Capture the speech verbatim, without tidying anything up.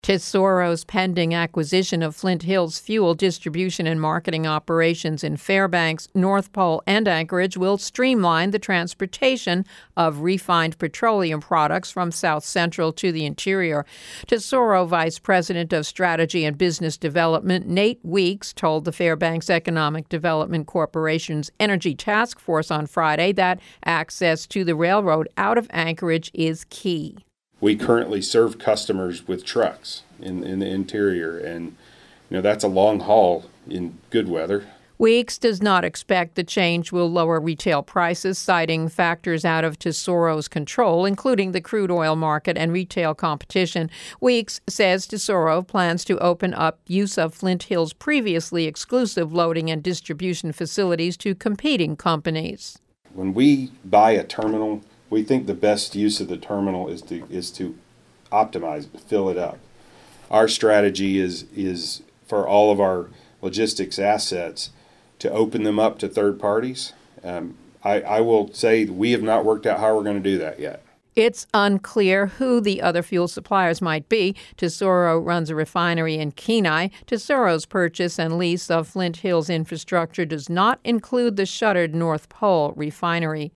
Tesoro's pending acquisition of Flint Hills fuel distribution and marketing operations in Fairbanks, North Pole, and Anchorage will streamline the transportation of refined petroleum products from South Central to the interior. Tesoro Vice President of Strategy and Business Development Nate Weeks told the Fairbanks Economic Development Corporation's Energy Task Force on Friday that access to the railroad out of Anchorage is key. We currently serve customers with trucks in, in the interior, and you know that's a long haul in good weather. Weeks does not expect the change will lower retail prices, citing factors out of Tesoro's control, including the crude oil market and retail competition. Weeks says Tesoro plans to open up use of Flint Hills' previously exclusive loading and distribution facilities to competing companies. When we buy a terminal, we think the best use of the terminal is to is to optimize it, fill it up. Our strategy is is for all of our logistics assets to open them up to third parties. Um, I, I will say we have not worked out how we're going to do that yet. It's unclear who the other fuel suppliers might be. Tesoro runs a refinery in Kenai. Tesoro's purchase and lease of Flint Hills infrastructure does not include the shuttered North Pole refinery.